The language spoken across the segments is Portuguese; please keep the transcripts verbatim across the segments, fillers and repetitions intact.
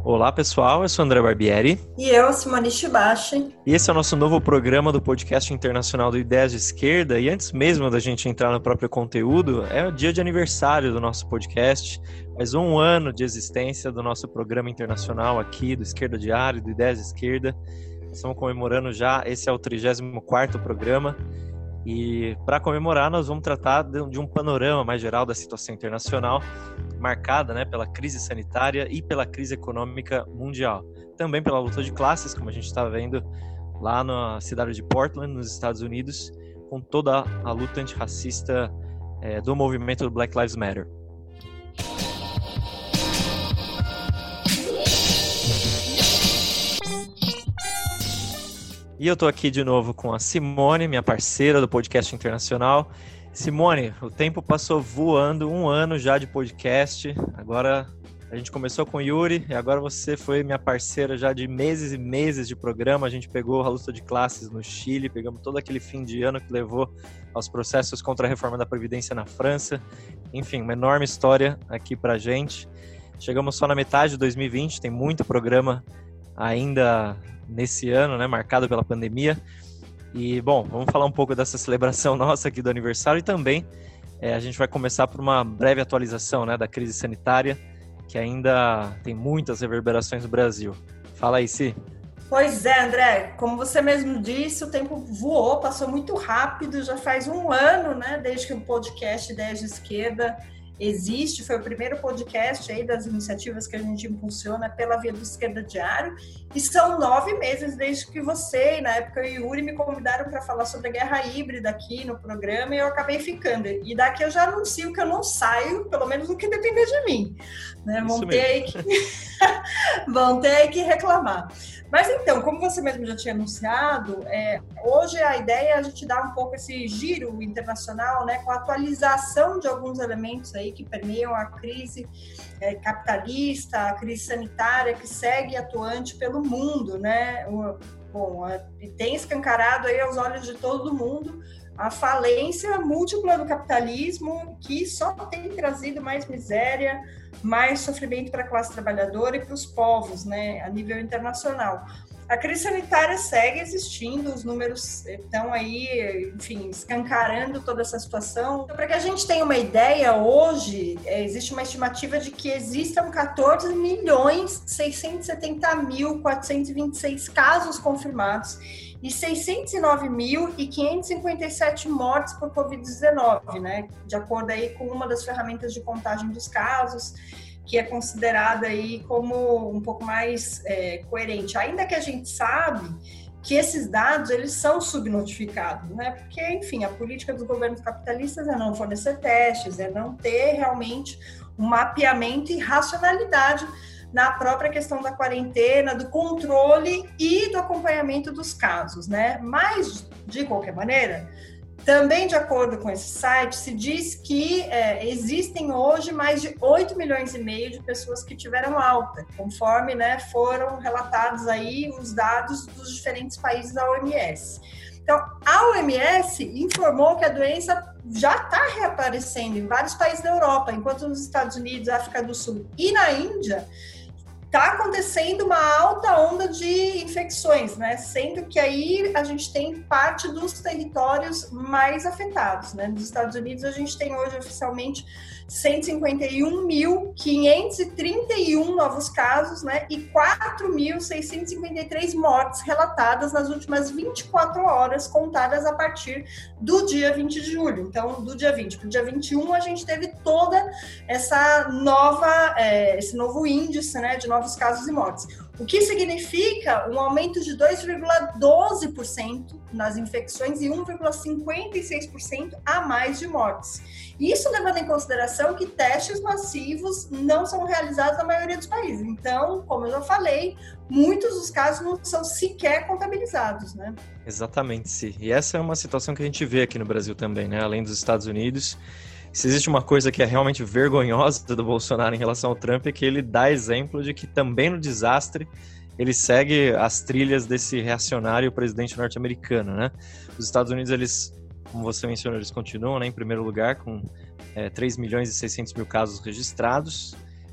Olá pessoal, eu sou André Barbieri. E eu, Simone Shibashi. E esse é o nosso novo programa do podcast internacional do Ideias de Esquerda. E antes mesmo da gente entrar no próprio conteúdo, é o dia de aniversário do nosso podcast. Mais um ano de existência do nosso programa internacional aqui, do Esquerda Diário, do Ideias de Esquerda. Estamos comemorando já, esse é o trigésimo quarto programa. E para comemorar, nós vamos tratar de um panorama mais geral da situação internacional, marcada, né, pela crise sanitária e pela crise econômica mundial. Também pela luta de classes, como a gente está vendo lá na cidade de Portland, nos Estados Unidos, com toda a luta antirracista é, do movimento do Black Lives Matter. E eu estou aqui de novo com a Simone, minha parceira do podcast internacional. Simone, o tempo passou voando, um ano já de podcast. Agora a gente começou com o Yuri e agora você foi minha parceira já de meses e meses de programa. A gente pegou a luta de classes no Chile, pegamos todo aquele fim de ano que levou aos processos contra a reforma da Previdência na França. Enfim, uma enorme história aqui pra gente. Chegamos só na metade de dois mil e vinte, tem muito programa ainda nesse ano, né, marcado pela pandemia. E, bom, vamos falar um pouco dessa celebração nossa aqui do aniversário e também é, a gente vai começar por uma breve atualização, né, da crise sanitária, que ainda tem muitas reverberações no Brasil. Fala aí, Si. Pois é, André, como você mesmo disse, o tempo voou, passou muito rápido, já faz um ano, né, desde que o podcast Ideias de Esquerda existe, foi o primeiro podcast aí das iniciativas que a gente impulsiona pela via do Esquerda Diário, e são nove meses desde que você, e na época o Yuri, me convidaram para falar sobre a guerra híbrida aqui no programa, e eu acabei ficando. E daqui eu já anuncio que eu não saio, pelo menos no que depender de mim. Né? Vão ter que... Vão ter que reclamar. Mas então, como você mesmo já tinha anunciado, é, hoje a ideia é a gente dar um pouco esse giro internacional, né, com a atualização de alguns elementos aí que permeiam a crise é, capitalista, a crise sanitária que segue atuante pelo mundo, né? O, bom, a, tem escancarado aí aos olhos de todo mundo a falência múltipla do capitalismo, que só tem trazido mais miséria, mais sofrimento para a classe trabalhadora e para os povos, né, a nível internacional. A crise sanitária segue existindo, os números estão aí, enfim, escancarando toda essa situação. Então, para que a gente tenha uma ideia, hoje é, existe uma estimativa de que existam quatorze milhões seiscentos e setenta mil quatrocentos e vinte e seis casos confirmados e seiscentos e nove mil quinhentos e cinquenta e sete mortes por covid dezenove, né? De acordo aí com uma das ferramentas de contagem dos casos, que é considerada aí como um pouco mais é, coerente. Ainda que a gente sabe que esses dados, eles são subnotificados, né? Porque, enfim, a política dos governos capitalistas é não fornecer testes, é não ter realmente um mapeamento e racionalidade na própria questão da quarentena, do controle e do acompanhamento dos casos, né? Mas, de qualquer maneira, também de acordo com esse site, se diz que é, existem hoje mais de oito milhões e meio de pessoas que tiveram alta, conforme, né, foram relatados aí os dados dos diferentes países da O M S. Então, a O M S informou que a doença já está reaparecendo em vários países da Europa, enquanto nos Estados Unidos, África do Sul e na Índia está acontecendo uma alta onda de infecções, né? Sendo que aí a gente tem parte dos territórios mais afetados, né? Nos Estados Unidos a gente tem hoje oficialmente cento e cinquenta e um mil quinhentos e trinta e um novos casos, né? E quatro mil seiscentos e cinquenta e três mortes relatadas nas últimas vinte e quatro horas, contadas a partir do dia vinte de julho. Então, do dia vinte para o dia vinte e um, a gente teve toda essa nova, é, esse novo índice, né, de novos casos e mortes. O que significa um aumento de dois vírgula doze por cento nas infecções e um vírgula cinquenta e seis por cento a mais de mortes. Isso levando em consideração que testes massivos não são realizados na maioria dos países. Então, como eu já falei, muitos dos casos não são sequer contabilizados, né? Exatamente, sim. E essa é uma situação que a gente vê aqui no Brasil também, né? Além dos Estados Unidos. Se existe uma coisa que é realmente vergonhosa do Bolsonaro em relação ao Trump, é que ele dá exemplo de que também no desastre ele segue as trilhas desse reacionário presidente norte-americano, né? Os Estados Unidos, eles, como você mencionou, eles continuam, né, em primeiro lugar com é, três milhões e seiscentos mil casos registrados,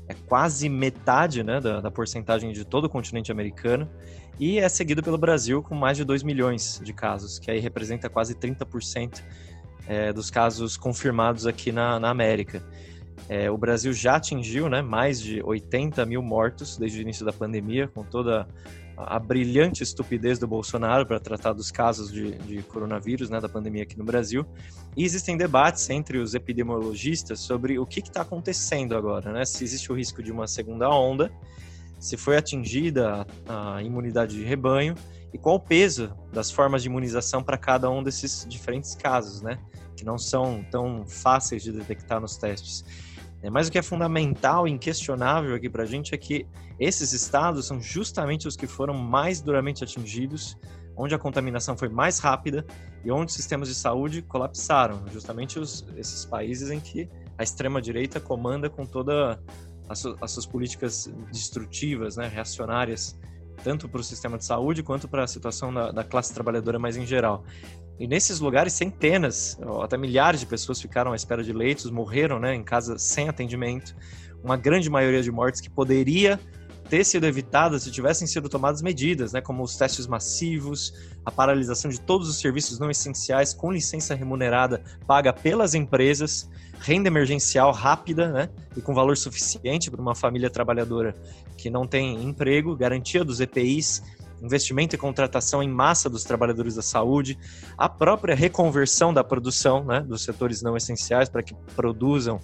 é quase metade, né, da, da porcentagem de todo o continente americano, e é seguido pelo Brasil com mais de dois milhões de casos, que aí representa quase trinta por cento é, dos casos confirmados aqui na, na América. É, o Brasil já atingiu, né, mais de oitenta mil mortos desde o início da pandemia, com toda a, a brilhante estupidez do Bolsonaro para tratar dos casos de, de coronavírus, né, da pandemia aqui no Brasil. E existem debates entre os epidemiologistas sobre o que está acontecendo agora, né? Se existe o risco de uma segunda onda, se foi atingida a, a imunidade de rebanho e qual o peso das formas de imunização para cada um desses diferentes casos, né? Que não são tão fáceis de detectar nos testes. Mas o que é fundamental e inquestionável aqui para a gente é que esses estados são justamente os que foram mais duramente atingidos, onde a contaminação foi mais rápida e onde os sistemas de saúde colapsaram. Justamente os, esses países em que a extrema-direita comanda com todas as, as suas políticas destrutivas, né, reacionárias, tanto para o sistema de saúde quanto para a situação da, da classe trabalhadora mais em geral. E nesses lugares, centenas, até milhares de pessoas ficaram à espera de leitos, morreram, né, em casa sem atendimento. Uma grande maioria de mortes que poderia ter sido evitada se tivessem sido tomadas medidas, né, como os testes massivos, a paralisação de todos os serviços não essenciais com licença remunerada paga pelas empresas, renda emergencial rápida, né, e com valor suficiente para uma família trabalhadora que não tem emprego, garantia dos E P Is, investimento e contratação em massa dos trabalhadores da saúde, a própria reconversão da produção, né, dos setores não essenciais para que produzam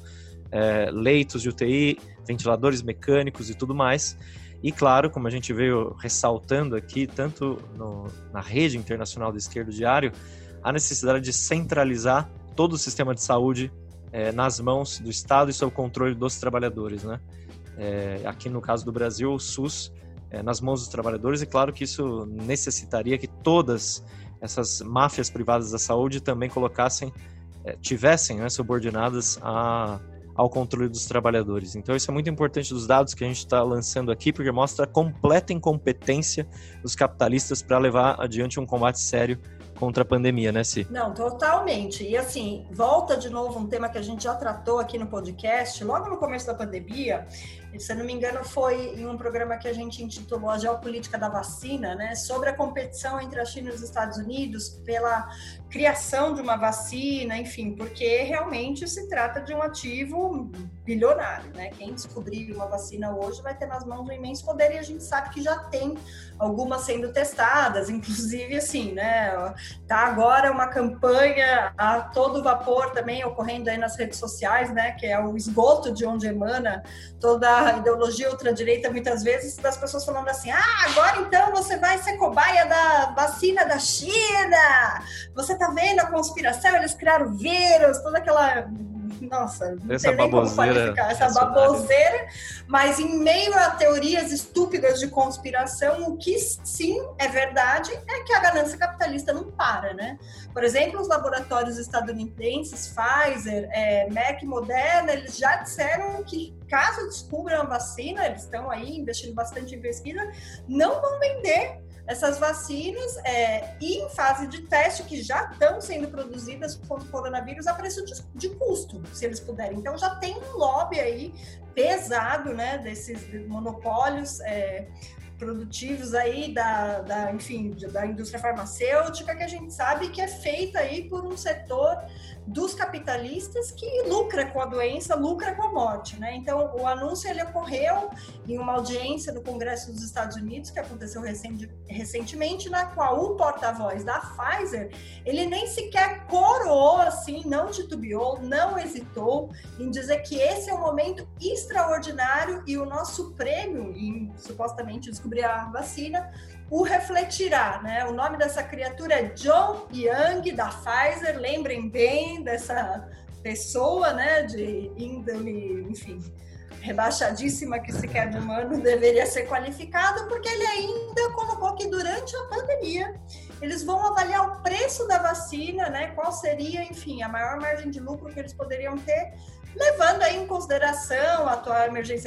é, leitos de U T I, ventiladores mecânicos e tudo mais. E claro, como a gente veio ressaltando aqui, tanto no, na rede internacional do Esquerdo Diário, a necessidade de centralizar todo o sistema de saúde é, nas mãos do Estado e sob o controle dos trabalhadores, né? É, aqui no caso do Brasil, o SUS É, nas mãos dos trabalhadores, e claro que isso necessitaria que todas essas máfias privadas da saúde também colocassem, é, tivessem, né, subordinadas a, ao controle dos trabalhadores. Então isso é muito importante dos dados que a gente está lançando aqui, porque mostra a completa incompetência dos capitalistas para levar adiante um combate sério contra a pandemia, né, Si? Não, totalmente. E assim, volta de novo um tema que a gente já tratou aqui no podcast, logo no começo da pandemia, se eu não me engano foi em um programa que a gente intitulou A Geopolítica da Vacina, né, sobre a competição entre a China e os Estados Unidos pela criação de uma vacina, enfim, porque realmente se trata de um ativo bilionário, né? Quem descobrir uma vacina hoje vai ter nas mãos um imenso poder, e a gente sabe que já tem algumas sendo testadas, inclusive assim, né? Tá agora uma campanha a todo vapor também ocorrendo aí nas redes sociais, né? Que é o esgoto de onde emana toda a ideologia ultradireita, muitas vezes, das pessoas falando assim: ah, agora então você vai ser cobaia da vacina da China, você tá vendo a conspiração, eles criaram vírus, toda aquela... Nossa, não essa tem nem como baboseira, qualificar essa baboseira, mas em meio a teorias estúpidas de conspiração, o que sim é verdade é que a ganância capitalista não para, né? Por exemplo, os laboratórios estadunidenses, Pfizer, é, Merck, Moderna, eles já disseram que caso descubram a vacina, eles estão aí investindo bastante em pesquisa, não vão vender essas vacinas é, em fase de teste, que já estão sendo produzidas contra o coronavírus a preço de, de custo, se eles puderem. Então já tem um lobby aí pesado, né, desses monopólios é, produtivos aí da, da, enfim, da indústria farmacêutica, que a gente sabe que é feita aí por um setor dos capitalistas que lucra com a doença, lucra com a morte, né? Então, o anúncio ele ocorreu em uma audiência do Congresso dos Estados Unidos, que aconteceu recente, recentemente, na qual o porta-voz da Pfizer, ele nem sequer coroou, assim, não titubeou, não hesitou em dizer que esse é um momento extraordinário e o nosso prêmio em, supostamente, descobrir a vacina, o refletirá, né? O nome dessa criatura é John Young, da Pfizer, lembrem bem dessa pessoa, né, de índole, enfim, rebaixadíssima, que sequer de humano deveria ser qualificado, porque ele ainda colocou que durante a pandemia eles vão avaliar o preço da vacina, né, qual seria, enfim, a maior margem de lucro que eles poderiam ter, levando aí em consideração a atual emergência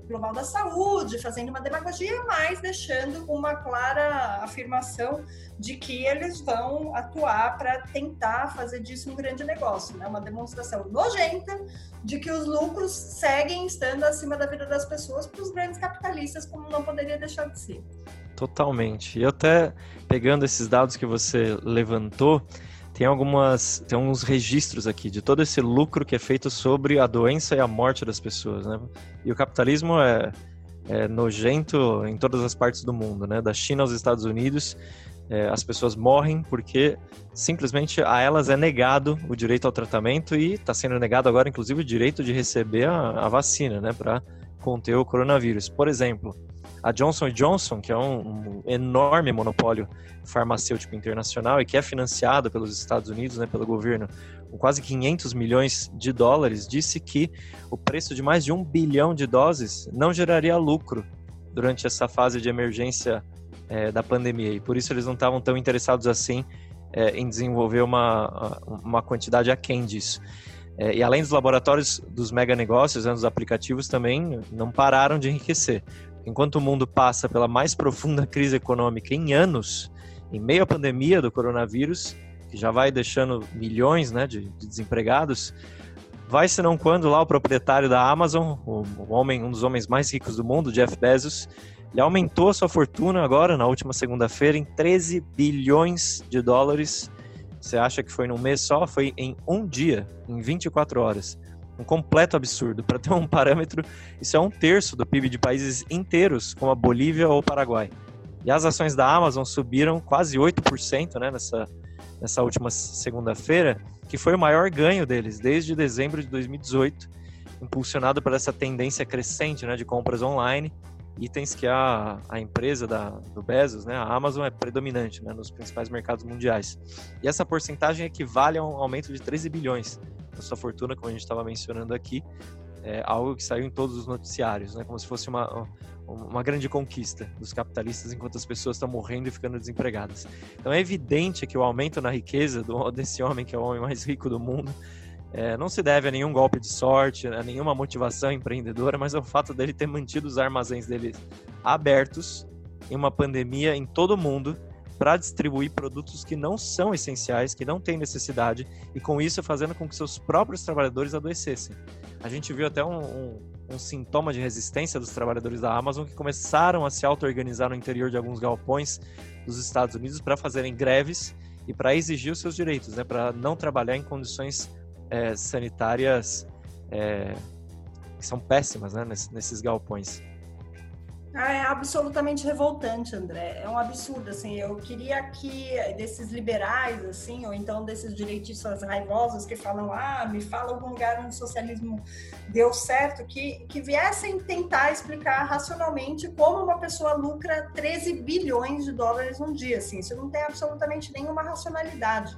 Global da Saúde, fazendo uma demagogia, mas deixando uma clara afirmação de que eles vão atuar para tentar fazer disso um grande negócio, né? Uma demonstração nojenta de que os lucros seguem estando acima da vida das pessoas para os grandes capitalistas, como não poderia deixar de ser. Totalmente. E até pegando esses dados que você levantou, tem algumas, tem alguns registros aqui de todo esse lucro que é feito sobre a doença e a morte das pessoas, né? E o capitalismo é, é nojento em todas as partes do mundo, né? Da China aos Estados Unidos, é, as pessoas morrem porque simplesmente a elas é negado o direito ao tratamento e está sendo negado agora, inclusive, o direito de receber a, a vacina, né? Para conter o coronavírus. Por exemplo, a Johnson and Johnson, que é um, um enorme monopólio farmacêutico internacional e que é financiado pelos Estados Unidos, né, pelo governo, com quase quinhentos milhões de dólares, disse que o preço de mais de um bilhão de doses não geraria lucro durante essa fase de emergência é, da pandemia. E por isso eles não estavam tão interessados assim é, em desenvolver uma, uma quantidade aquém disso. É, e além dos laboratórios dos mega negócios, né, dos aplicativos também não pararam de enriquecer. Enquanto o mundo passa pela mais profunda crise econômica em anos, em meio à pandemia do coronavírus, que já vai deixando milhões, né, de, de desempregados, vai senão quando lá o proprietário da Amazon, o, o homem, um dos homens mais ricos do mundo, Jeff Bezos, ele aumentou a sua fortuna agora, na última segunda-feira, em treze bilhões de dólares. Você acha que foi num mês só? Foi em um dia, em vinte e quatro horas. Um completo absurdo. Para ter um parâmetro, isso é um terço do P I B de países inteiros, como a Bolívia ou o Paraguai. E as ações da Amazon subiram quase oito por cento, né, nessa, nessa última segunda-feira, que foi o maior ganho deles desde dezembro de dois mil e dezoito, impulsionado por essa tendência crescente, né, de compras online, itens que a, a empresa da, do Bezos, né, a Amazon, é predominante, né, nos principais mercados mundiais. E essa porcentagem equivale a um aumento de treze bilhões da sua fortuna, como a gente estava mencionando aqui, é algo que saiu em todos os noticiários, né, como se fosse uma, uma grande conquista dos capitalistas enquanto as pessoas estão morrendo e ficando desempregadas. Então é evidente que o aumento na riqueza do, desse homem, que é o homem mais rico do mundo, É, não se deve a nenhum golpe de sorte, a nenhuma motivação empreendedora, mas ao fato dele ter mantido os armazéns dele abertos em uma pandemia em todo o mundo para distribuir produtos que não são essenciais, que não têm necessidade, e com isso fazendo com que seus próprios trabalhadores adoecessem. A gente viu até um, um, um sintoma de resistência dos trabalhadores da Amazon que começaram a se auto-organizar no interior de alguns galpões dos Estados Unidos para fazerem greves e para exigir os seus direitos, né, para não trabalhar em condições É, sanitárias é, que são péssimas, né, nesses, nesses galpões. Ah, é absolutamente revoltante, André. É um absurdo, assim. Eu queria que desses liberais, assim, ou então desses direitistas raivosos que falam, ah, me fala algum lugar onde o socialismo deu certo, que, que viessem tentar explicar racionalmente como uma pessoa lucra treze bilhões de dólares num dia, assim. Isso não tem absolutamente nenhuma racionalidade.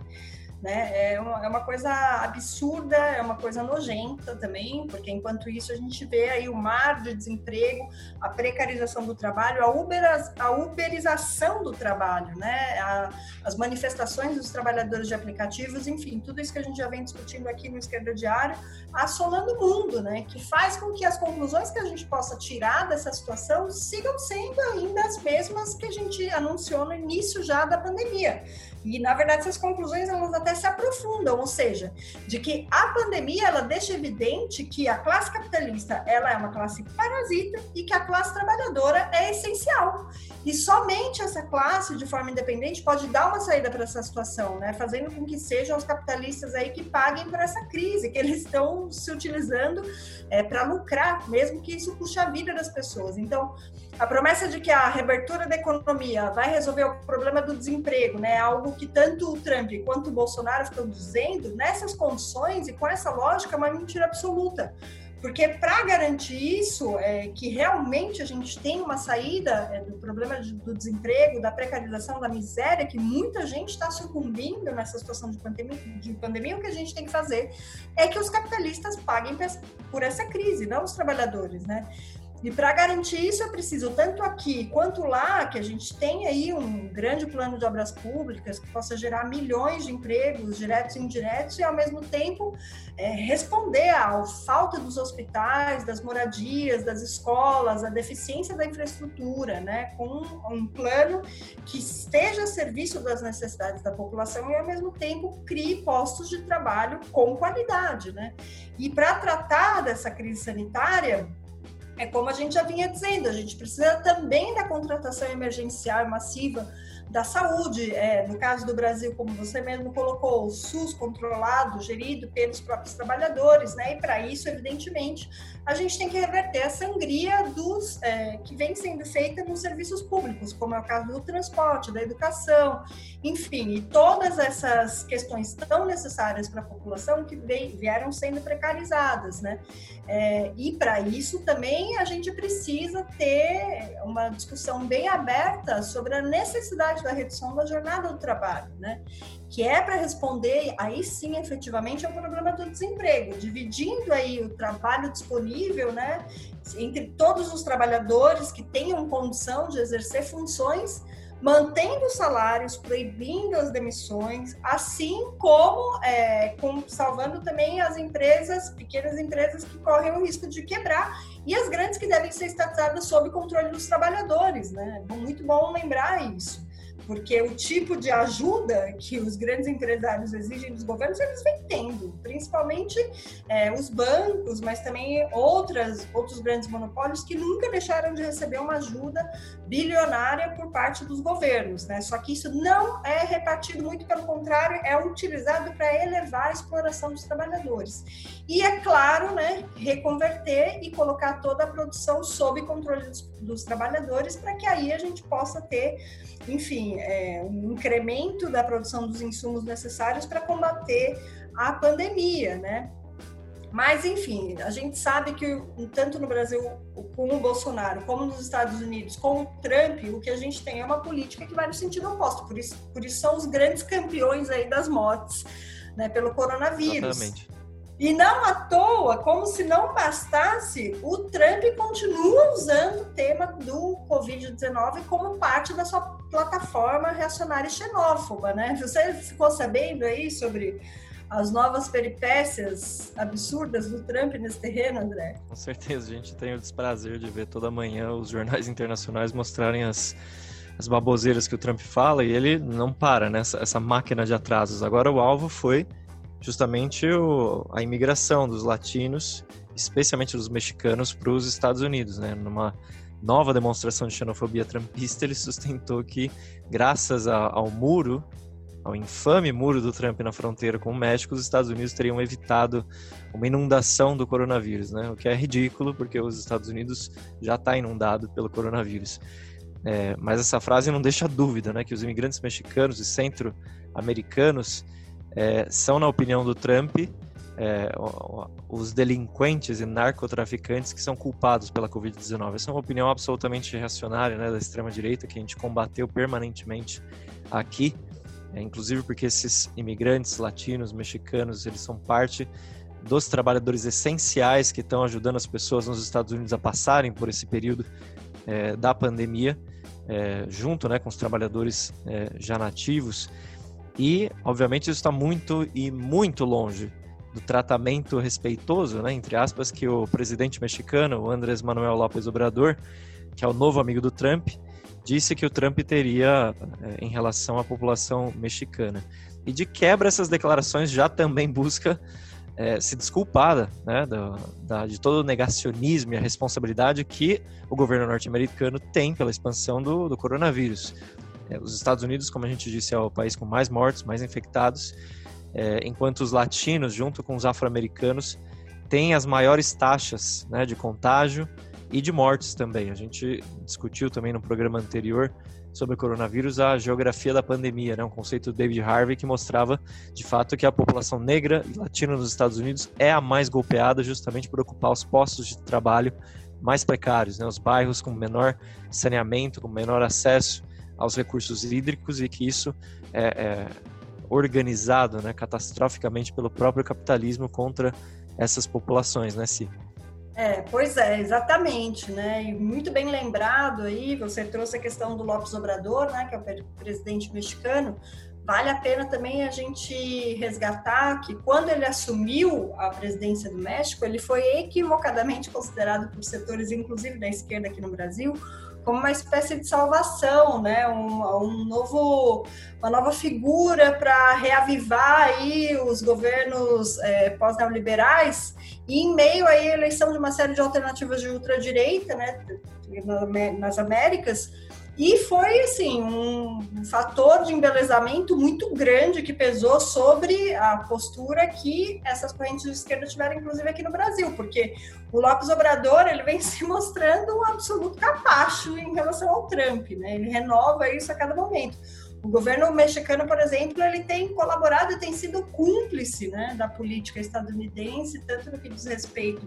Né? É, uma, é uma coisa absurda, é uma coisa nojenta também, porque enquanto isso a gente vê aí o mar de desemprego, a precarização do trabalho, a, uber, a uberização do trabalho, né? a, as manifestações dos trabalhadores de aplicativos, enfim, tudo isso que a gente já vem discutindo aqui no Esquerda Diário, assolando o mundo, né? Que faz com que as conclusões que a gente possa tirar dessa situação sigam sendo ainda as mesmas que a gente anunciou no início já da pandemia. E, na verdade, essas conclusões elas até se aprofundam, ou seja, de que a pandemia ela deixa evidente que a classe capitalista ela é uma classe parasita e que a classe trabalhadora é essencial. E somente essa classe, de forma independente, pode dar uma saída para essa situação, né? Fazendo com que sejam os capitalistas aí que paguem por essa crise, que eles estão se utilizando é, para lucrar, mesmo que isso puxe a vida das pessoas. Então, a promessa de que a reabertura da economia vai resolver o problema do desemprego, né? Algo que tanto o Trump quanto o Bolsonaro estão dizendo, nessas condições e com essa lógica, é uma mentira absoluta. Porque para garantir isso, é, que realmente a gente tem uma saída é, do problema de, do desemprego, da precarização, da miséria, que muita gente está sucumbindo nessa situação de pandemia, de pandemia, o que a gente tem que fazer é que os capitalistas paguem por essa crise, não os trabalhadores, né? E para garantir isso é preciso, tanto aqui quanto lá, que a gente tenha aí um grande plano de obras públicas que possa gerar milhões de empregos diretos e indiretos e, ao mesmo tempo, é, responder à falta dos hospitais, das moradias, das escolas, a deficiência da infraestrutura, né? Com um plano que esteja a serviço das necessidades da população e, ao mesmo tempo, crie postos de trabalho com qualidade, né? E para tratar dessa crise sanitária, é como a gente já vinha dizendo, a gente precisa também da contratação emergencial massiva da saúde, é, no caso do Brasil, como você mesmo colocou, o SUS controlado, gerido pelos próprios trabalhadores, né? E para isso, evidentemente, a gente tem que reverter a sangria dos, é, que vem sendo feita nos serviços públicos, como é o caso do transporte, da educação, enfim, e todas essas questões tão necessárias para a população que vieram sendo precarizadas, né? É, e para isso também a gente precisa ter uma discussão bem aberta sobre a necessidade da redução da jornada do trabalho, né? Que é para responder, aí sim, efetivamente, ao problema do desemprego, dividindo aí o trabalho disponível, né, entre todos os trabalhadores que tenham condição de exercer funções, mantendo os salários, proibindo as demissões, assim como é, com, salvando também as empresas, pequenas empresas que correm o risco de quebrar, e as grandes que devem ser estatizadas sob controle dos trabalhadores, né? É muito bom lembrar isso, porque o tipo de ajuda que os grandes empresários exigem dos governos, eles vêm tendo, principalmente é, os bancos, mas também outras, outros grandes monopólios que nunca deixaram de receber uma ajuda bilionária por parte dos governos, né? Só que isso não é repartido, muito pelo contrário, é utilizado para elevar a exploração dos trabalhadores. E, é claro, né, reconverter e colocar toda a produção sob controle dos, dos trabalhadores, para que aí a gente possa ter, enfim, é, um incremento da produção dos insumos necessários para combater a pandemia, né? Mas, enfim, a gente sabe que tanto no Brasil com o Bolsonaro, como nos Estados Unidos com o Trump, o que a gente tem é uma política que vai no sentido oposto. Por isso, por isso são os grandes campeões aí das mortes, né, pelo coronavírus. Exatamente. E não à toa, como se não bastasse, o Trump continua usando o tema do covid dezenove como parte da sua plataforma reacionária e xenófoba, né? Você ficou sabendo aí sobre as novas peripécias absurdas do Trump nesse terreno, André? Com certeza, a gente tem o desprazer de ver toda manhã os jornais internacionais mostrarem as, as baboseiras que o Trump fala, e ele não para, né? Essa, essa máquina de atrasos. Agora o alvo foi justamente o, a imigração dos latinos, especialmente dos mexicanos, para os Estados Unidos, né? Numa nova demonstração de xenofobia trumpista, ele sustentou que, graças a, ao muro, ao infame muro do Trump na fronteira com o México, os Estados Unidos teriam evitado uma inundação do coronavírus, né? O que é ridículo, porque os Estados Unidos já está inundado pelo coronavírus. É, mas essa frase não deixa dúvida, né? Que os imigrantes mexicanos e centro-americanos É, são, na opinião do Trump, é, os delinquentes e narcotraficantes que são culpados pela covid dezenove. Essa é uma opinião absolutamente reacionária, né, da extrema-direita, que a gente combateu permanentemente aqui, é, inclusive porque esses imigrantes latinos, mexicanos, eles são parte dos trabalhadores essenciais que estão ajudando as pessoas nos Estados Unidos a passarem por esse período é, da pandemia, é, junto, né, com os trabalhadores é, já nativos. E, obviamente, isso está muito e muito longe do tratamento respeitoso, né, entre aspas, que o presidente mexicano, o Andrés Manuel López Obrador, que é o novo amigo do Trump, disse que o Trump teria é, em relação à população mexicana. E, de quebra, essas declarações já também busca é, se desculpar, né, da, da, de todo o negacionismo e a responsabilidade que o governo norte-americano tem pela expansão do, do coronavírus. Os Estados Unidos, como a gente disse, é o país com mais mortos, mais infectados, é, enquanto os latinos, junto com os afro-americanos, têm as maiores taxas, né, de contágio e de mortes também. A gente discutiu também no programa anterior sobre o coronavírus a geografia da pandemia, né, um conceito do David Harvey que mostrava, de fato, que a população negra e latina nos Estados Unidos é a mais golpeada justamente por ocupar os postos de trabalho mais precários, né, os bairros com menor saneamento, com menor acesso aos recursos hídricos, e que isso é, é organizado, né, catastroficamente pelo próprio capitalismo contra essas populações, né, Si? É, pois é, exatamente, né? E muito bem lembrado aí, você trouxe a questão do López Obrador, né, que é o presidente mexicano. Vale a pena também a gente resgatar que quando ele assumiu a presidência do México, ele foi equivocadamente considerado por setores, inclusive da esquerda aqui no Brasil, como uma espécie de salvação, né? Um, um novo, uma nova figura para reavivar aí os governos é, pós-neoliberais, e em meio à eleição de uma série de alternativas de ultradireita, né, nas Américas. E foi, assim, um fator de embelezamento muito grande que pesou sobre a postura que essas correntes de esquerda tiveram, inclusive aqui no Brasil, porque o López Obrador, ele vem se mostrando um absoluto capacho em relação ao Trump, né? Ele renova isso a cada momento. O governo mexicano, por exemplo, ele tem colaborado e tem sido cúmplice, né, da política estadunidense, tanto no que diz respeito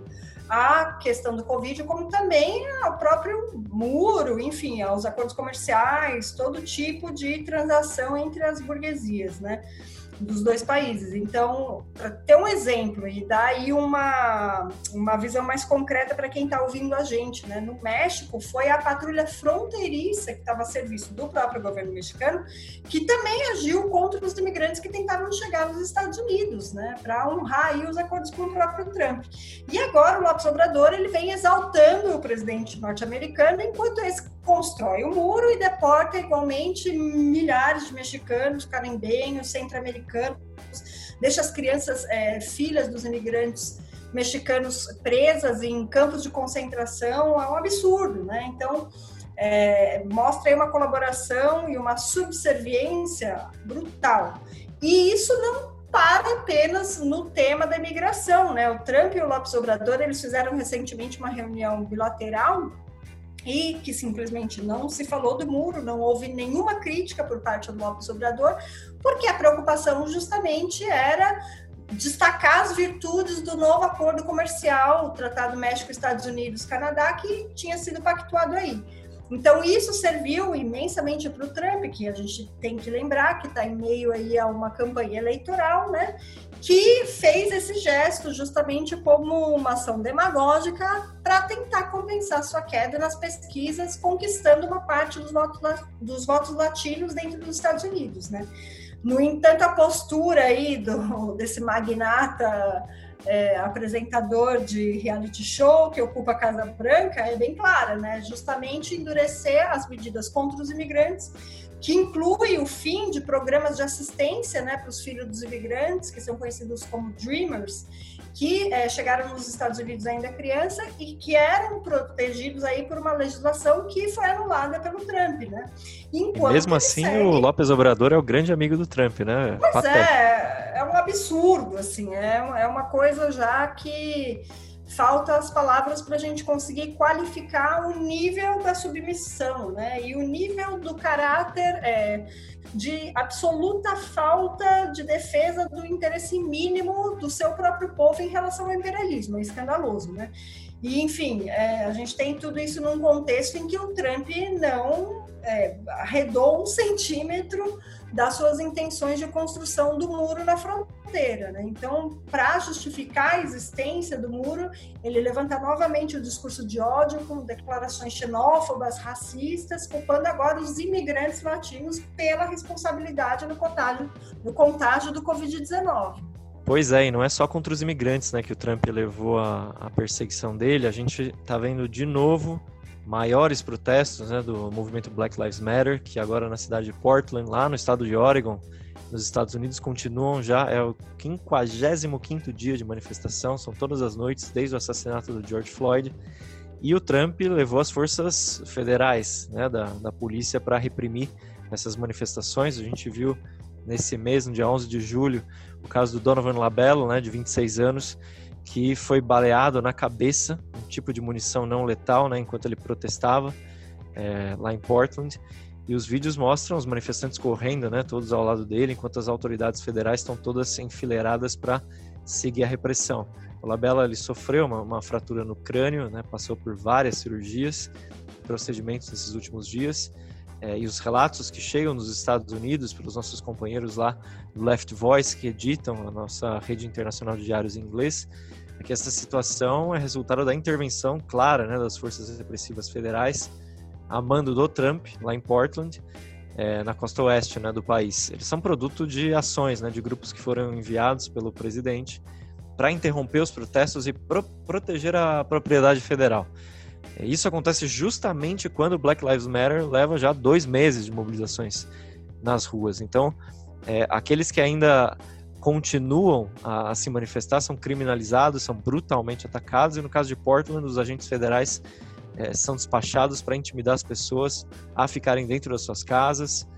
à questão do Covid, como também ao próprio muro, enfim, aos acordos comerciais, todo tipo de transação entre as burguesias, né, dos dois países. Então, para ter um exemplo e dar aí uma, uma visão mais concreta para quem está ouvindo a gente, né? No México, foi a patrulha fronteiriça que estava a serviço do próprio governo mexicano, que também agiu contra os imigrantes que tentavam chegar nos Estados Unidos, né? Para honrar aí os acordos com o próprio Trump. E agora o López Obrador, ele vem exaltando o presidente norte-americano, enquanto esse constrói o muro e deporta igualmente milhares de mexicanos, caribenhos, centro-americanos, deixa as crianças, é, filhas dos imigrantes mexicanos presas em campos de concentração. É um absurdo, né? Então, é, mostra aí uma colaboração e uma subserviência brutal. E isso não para apenas no tema da imigração, né? O Trump e o López Obrador, eles fizeram recentemente uma reunião bilateral e que simplesmente não se falou do muro, não houve nenhuma crítica por parte do López Obrador, porque a preocupação justamente era destacar as virtudes do novo acordo comercial, o Tratado México, Estados Unidos, Canadá, que tinha sido pactuado aí. Então, isso serviu imensamente para o Trump, que a gente tem que lembrar que está em meio aí a uma campanha eleitoral, né, que fez esse gesto justamente como uma ação demagógica para tentar compensar sua queda nas pesquisas, conquistando uma parte dos votos, dos votos latinos dentro dos Estados Unidos, né. No entanto, a postura aí do, desse magnata É, apresentador de reality show que ocupa a Casa Branca é bem clara, né? Justamente endurecer as medidas contra os imigrantes, que inclui o fim de programas de assistência, né, para os filhos dos imigrantes, que são conhecidos como Dreamers, que é, chegaram nos Estados Unidos ainda criança e que eram protegidos aí por uma legislação que foi anulada pelo Trump, né? Enquanto e mesmo assim, segue... o López Obrador é o grande amigo do Trump, né? Pois Paté. é, é um absurdo, assim, é, é uma coisa já que falta as palavras para a gente conseguir qualificar o nível da submissão, né? E o nível do caráter é, de absoluta falta de defesa do interesse mínimo do seu próprio povo em relação ao imperialismo. É escandaloso, né? E, enfim, é, a gente tem tudo isso num contexto em que o Trump não é, arredou um centímetro das suas intenções de construção do muro na fronteira, né? Então, para justificar a existência do muro, ele levanta novamente o discurso de ódio com declarações xenófobas, racistas, culpando agora os imigrantes latinos pela responsabilidade no contágio, no contágio do covid dezenove. Pois é, e não é só contra os imigrantes, né, que o Trump levou a, a perseguição dele. A gente está vendo de novo maiores protestos, né, do movimento Black Lives Matter, que agora na cidade de Portland, lá no estado de Oregon, nos Estados Unidos, continuam já, é o quinquagésimo quinto dia de manifestação, são todas as noites, desde o assassinato do George Floyd, e o Trump levou as forças federais, né, da, da polícia para reprimir essas manifestações. A gente viu nesse mês, no dia onze de julho, o caso do Donovan Labello, né, de vinte e seis anos, que foi baleado na cabeça, um tipo de munição não letal, né, enquanto ele protestava é, lá em Portland. E os vídeos mostram os manifestantes correndo, né, todos ao lado dele, enquanto as autoridades federais estão todas enfileiradas para seguir a repressão. O Labello, ele sofreu uma, uma fratura no crânio, né, passou por várias cirurgias, procedimentos nesses últimos dias. É, e os relatos que chegam nos Estados Unidos pelos nossos companheiros lá do Left Voice, que editam a nossa rede internacional de diários em inglês, é que essa situação é resultado da intervenção clara, né, das forças repressivas federais a mando do Trump, lá em Portland, é, na costa oeste, né, do país. Eles são produto de ações, né, de grupos que foram enviados pelo presidente para interromper os protestos e pro- proteger a propriedade federal. Isso acontece justamente quando o Black Lives Matter leva já dois meses de mobilizações nas ruas. Então, é, aqueles que ainda continuam a, a se manifestar são criminalizados, são brutalmente atacados, e no caso de Portland, os agentes federais é, são despachados para intimidar as pessoas a ficarem dentro das suas casas,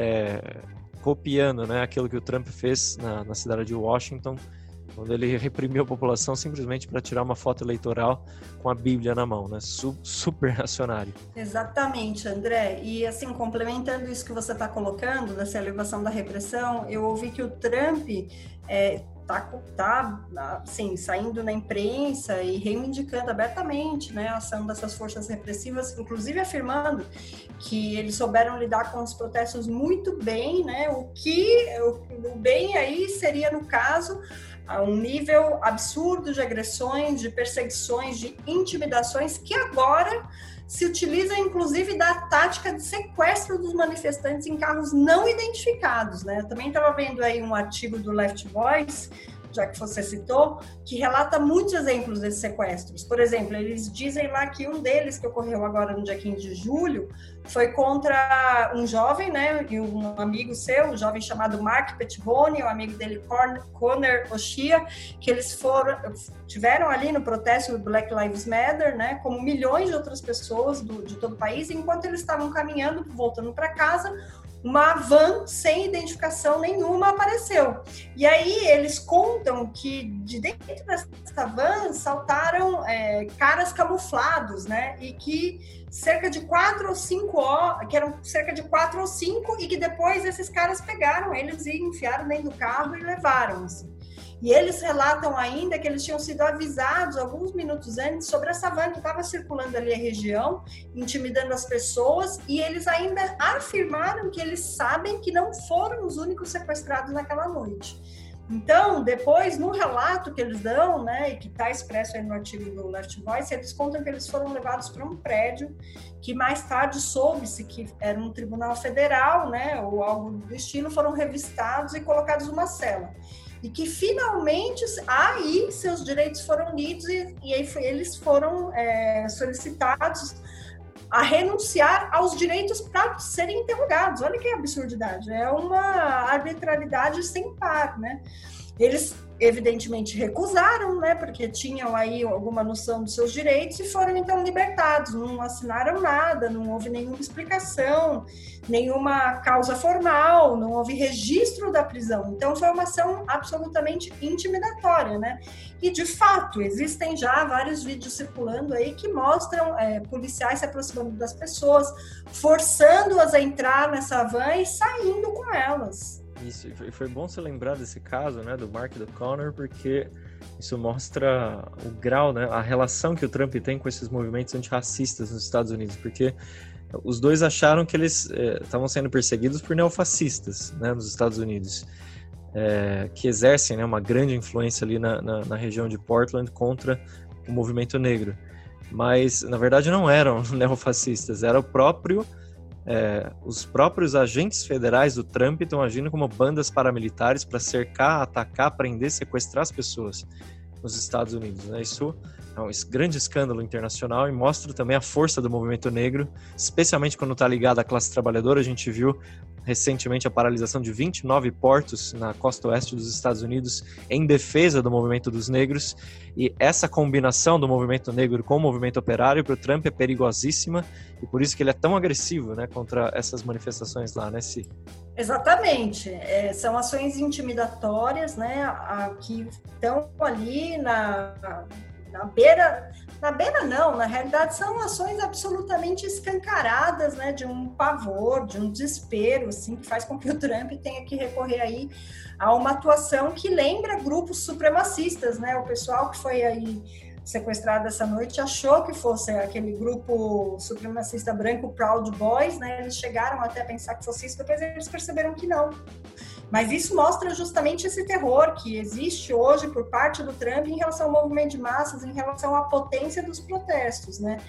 é, copiando, né, aquilo que o Trump fez na, na cidade de Washington, quando ele reprimiu a população simplesmente para tirar uma foto eleitoral com a Bíblia na mão, né? Super reacionário. Exatamente, André. E assim, complementando isso que você está colocando, dessa elevação da repressão, eu ouvi que o Trump é, tá, tá assim, saindo na imprensa e reivindicando abertamente, né, a ação dessas forças repressivas, inclusive afirmando que eles souberam lidar com os protestos muito bem, né? O que o, o bem aí seria, no caso, a um nível absurdo de agressões, de perseguições, de intimidações, que agora se utiliza, inclusive, da tática de sequestro dos manifestantes em carros não identificados, né? Eu também estava vendo aí um artigo do Left Voice, já que você citou, que relata muitos exemplos desses sequestros. Por exemplo, eles dizem lá que um deles, que ocorreu agora no dia quinze de julho, foi contra um jovem, né, e um amigo seu, um jovem chamado Mark Pettibone, o amigo dele, Conor Oshia, que eles foram, tiveram ali no protesto do Black Lives Matter, né, como milhões de outras pessoas do, de todo o país, enquanto eles estavam caminhando, voltando para casa, uma van sem identificação nenhuma apareceu. E aí eles contam que de dentro dessa van saltaram é, caras camuflados, né? E que cerca de quatro ou cinco, que eram cerca de quatro ou cinco, e que depois esses caras pegaram eles e enfiaram dentro do carro e levaram, assim. E eles relatam ainda que eles tinham sido avisados alguns minutos antes sobre essa van que estava circulando ali a região, intimidando as pessoas, e eles ainda afirmaram que eles sabem que não foram os únicos sequestrados naquela noite. Então, depois, no relato que eles dão, né, e que está expresso aí no artigo do Left Voice, eles contam que eles foram levados para um prédio que mais tarde soube-se que era um tribunal federal, né, ou algo do estilo, foram revistados e colocados numa cela. E que finalmente aí seus direitos foram lidos e, e aí foi, eles foram é, solicitados a renunciar aos direitos para serem interrogados. Olha que absurdidade, é uma arbitrariedade sem par, né? Eles evidentemente recusaram, né, porque tinham aí alguma noção dos seus direitos, e foram então libertados, não assinaram nada, não houve nenhuma explicação, nenhuma causa formal, não houve registro da prisão. Então foi uma ação absolutamente intimidatória, né? E de fato existem já vários vídeos circulando aí que mostram é, policiais se aproximando das pessoas, forçando-as a entrar nessa van e saindo com elas. Isso, e foi bom você lembrar desse caso, né, do Mark e do Conor, porque isso mostra o grau, né, a relação que o Trump tem com esses movimentos antirracistas nos Estados Unidos, porque os dois acharam que eles estavam eh, sendo perseguidos por neofascistas, né, nos Estados Unidos, eh, que exercem, né, uma grande influência ali na, na, na região de Portland contra o movimento negro. Mas, na verdade, não eram neofascistas, era o próprio É, os próprios agentes federais do Trump estão agindo como bandas paramilitares para cercar, atacar, prender, sequestrar as pessoas nos Estados Unidos, né? Isso é um grande escândalo internacional e mostra também a força do movimento negro, especialmente quando está ligado à classe trabalhadora. A gente viu recentemente a paralisação de vinte e nove portos na costa oeste dos Estados Unidos em defesa do movimento dos negros, e essa combinação do movimento negro com o movimento operário para o Trump é perigosíssima, e por isso que ele é tão agressivo, né, contra essas manifestações lá, né, Si? Exatamente, é, são ações intimidatórias, né, a, que estão ali na, na beira, na beira não, na realidade são ações absolutamente escancaradas, né, de um pavor, de um desespero, assim, que faz com que o Trump tenha que recorrer aí a uma atuação que lembra grupos supremacistas, né, o pessoal que foi aí sequestrado essa noite achou que fosse aquele grupo supremacista branco Proud Boys, né? Eles chegaram até a pensar que fosse isso, depois eles perceberam que não. Mas isso mostra justamente esse terror que existe hoje por parte do Trump em relação ao movimento de massas, em relação à potência dos protestos, né?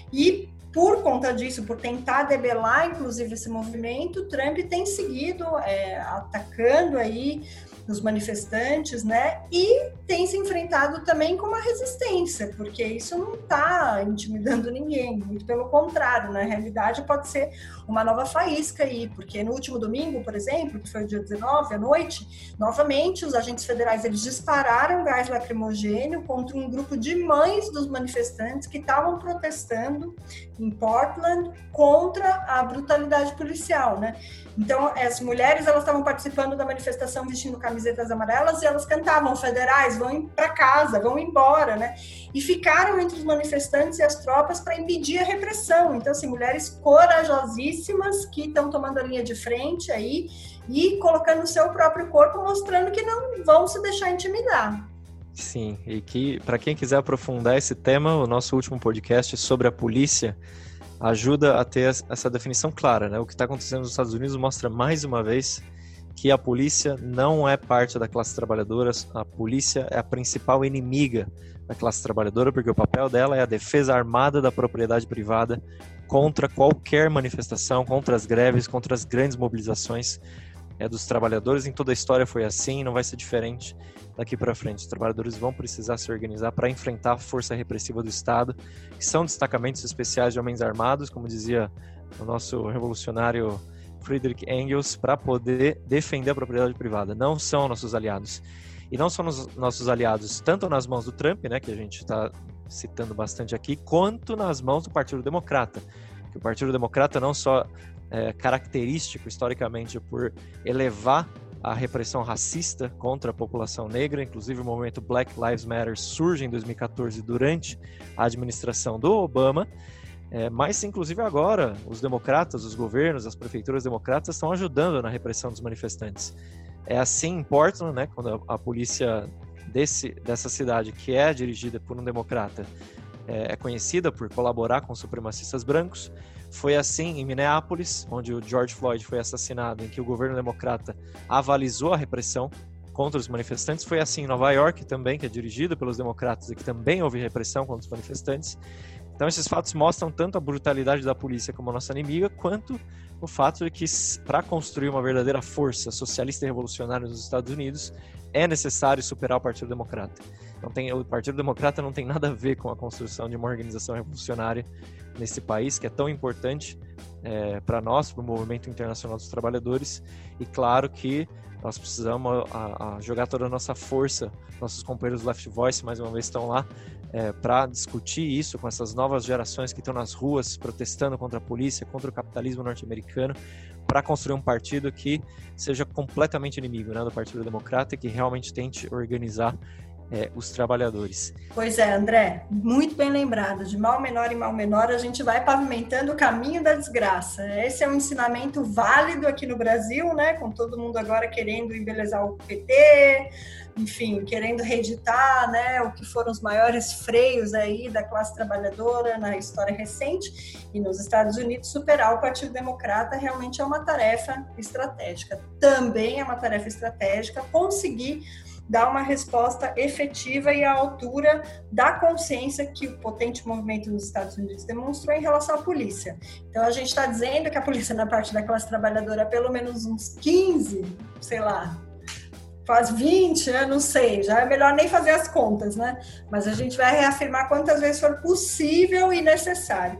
E por conta disso, por tentar debelar, inclusive, esse movimento, Trump tem seguido é, atacando aí os manifestantes, né? E tem se enfrentado também com uma resistência, porque isso não está intimidando ninguém, muito pelo contrário, na realidade pode ser uma nova faísca aí, porque no último domingo, por exemplo, que foi o dia dezenove, à noite, novamente os agentes federais, eles dispararam gás lacrimogênio contra um grupo de mães dos manifestantes que estavam protestando em Portland contra a brutalidade policial, né? Então, as mulheres, elas estavam participando da manifestação vestindo camisetas amarelas e elas cantavam, federais, vão para casa, vão embora, né? E ficaram entre os manifestantes e as tropas para impedir a repressão. Então, assim, mulheres corajosíssimas que estão tomando a linha de frente aí e colocando o seu próprio corpo, mostrando que não vão se deixar intimidar. Sim, e que, para quem quiser aprofundar esse tema, o nosso último podcast sobre a polícia ajuda a ter essa definição clara, né? O que está acontecendo nos Estados Unidos mostra mais uma vez que a polícia não é parte da classe trabalhadora, a polícia é a principal inimiga da classe trabalhadora, porque o papel dela é a defesa armada da propriedade privada contra qualquer manifestação, contra as greves, contra as grandes mobilizações é, dos trabalhadores. Em toda a história foi assim, não vai ser diferente daqui para frente. Os trabalhadores vão precisar se organizar para enfrentar a força repressiva do Estado, que são destacamentos especiais de homens armados, como dizia o nosso revolucionário Friedrich Engels, para poder defender a propriedade privada. Não são nossos aliados. E não são nos, nossos aliados tanto nas mãos do Trump, né, que a gente está citando bastante aqui, quanto nas mãos do Partido Democrata. Que o Partido Democrata não só é característico historicamente por elevar a repressão racista contra a população negra, inclusive o movimento Black Lives Matter surge em dois mil e catorze durante a administração do Obama, é, mas inclusive agora os democratas, os governos, as prefeituras democratas estão ajudando na repressão dos manifestantes. É assim em Portland, né, quando a, a polícia desse, dessa cidade, que é dirigida por um democrata, é, é conhecida por colaborar com supremacistas brancos. Foi assim em Minneapolis, onde o George Floyd foi assassinado, em que o governo democrata avalizou a repressão contra os manifestantes. Foi assim em Nova York também, que é dirigida pelos democratas e que também houve repressão contra os manifestantes. Então esses fatos mostram tanto a brutalidade da polícia como a nossa inimiga, quanto o fato de que para construir uma verdadeira força socialista e revolucionária nos Estados Unidos é necessário superar o Partido Democrata. Não tem, o Partido Democrata não tem nada a ver com a construção de uma organização revolucionária nesse país, que é tão importante é, para nós, para o movimento internacional dos trabalhadores. E claro que nós precisamos a, a jogar toda a nossa força. Nossos companheiros do Left Voice, mais uma vez, estão lá é, para discutir isso com essas novas gerações que estão nas ruas protestando contra a polícia, contra o capitalismo norte-americano, para construir um partido que seja completamente inimigo, né, do Partido Democrata e que realmente tente organizar É, os trabalhadores. Pois é, André, muito bem lembrado. De mal menor em mal menor, a gente vai pavimentando o caminho da desgraça. Esse é um ensinamento válido aqui no Brasil, né? Com todo mundo agora querendo embelezar o P T, enfim, querendo reeditar, né, o que foram os maiores freios aí da classe trabalhadora na história recente. E nos Estados Unidos, superar o Partido Democrata realmente é uma tarefa estratégica. Também é uma tarefa estratégica conseguir dar uma resposta efetiva e à altura da consciência que o potente movimento nos Estados Unidos demonstrou em relação à polícia. Então, a gente está dizendo que a polícia na parte da classe trabalhadora é pelo menos uns quinze, sei lá, quase vinte, eu não sei, já é melhor nem fazer as contas, né? Mas a gente vai reafirmar quantas vezes for possível e necessário.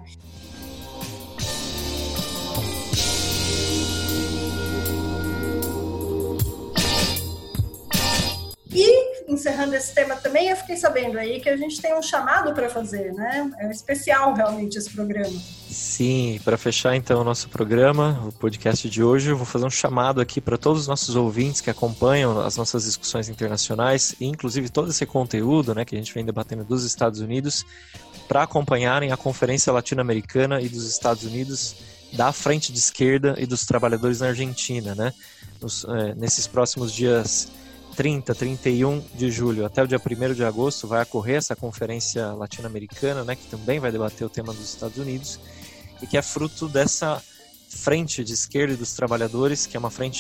E, encerrando esse tema também, eu fiquei sabendo aí que a gente tem um chamado para fazer, né? É especial, realmente, esse programa. Sim, para fechar, então, o nosso programa, o podcast de hoje, eu vou fazer um chamado aqui para todos os nossos ouvintes que acompanham as nossas discussões internacionais, e inclusive todo esse conteúdo, né, que a gente vem debatendo dos Estados Unidos, para acompanharem a Conferência Latino-Americana e dos Estados Unidos da Frente de Esquerda e dos Trabalhadores na Argentina, né? Nos, é, nesses próximos dias trinta, trinta e um de julho até o dia primeiro de agosto vai ocorrer essa conferência latino-americana, né, que também vai debater o tema dos Estados Unidos e que é fruto dessa frente de esquerda e dos trabalhadores, que é uma frente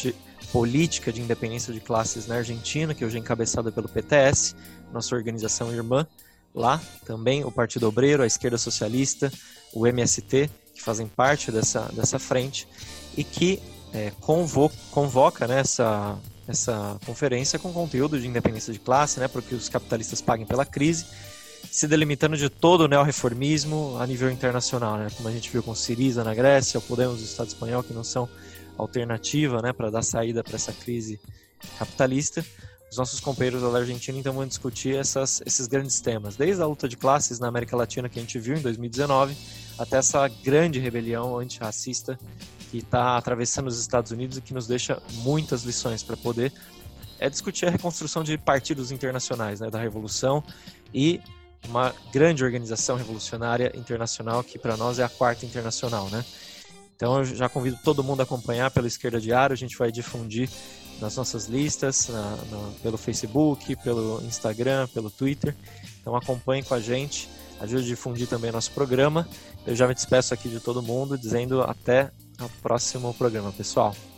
política de independência de classes na Argentina, que hoje é encabeçada pelo P T S, nossa organização irmã lá, também o Partido Obreiro, a Esquerda Socialista, o M S T, que fazem parte dessa, dessa frente, e que é, convoca, convoca né, essa, essa conferência com conteúdo de independência de classe, né, para que os capitalistas paguem pela crise, se delimitando de todo o neorreformismo a nível internacional, né, como a gente viu com Syriza na Grécia, o Podemos do Estado Espanhol, que não são alternativa, né, para dar saída para essa crise capitalista. Os nossos companheiros da Argentina então vão discutir essas, esses grandes temas, desde a luta de classes na América Latina que a gente viu em dois mil e dezenove, até essa grande rebelião antirracista que está atravessando os Estados Unidos e que nos deixa muitas lições para poder é, discutir a reconstrução de partidos internacionais, né, da Revolução, e uma grande organização revolucionária internacional que para nós é a Quarta Internacional, né? Então eu já convido todo mundo a acompanhar pela Esquerda Diário, a gente vai difundir nas nossas listas, na, na, pelo Facebook, pelo Instagram, pelo Twitter. Então acompanhe com a gente, ajude a difundir também nosso programa. Eu já me despeço aqui de todo mundo, dizendo até o próximo programa, pessoal.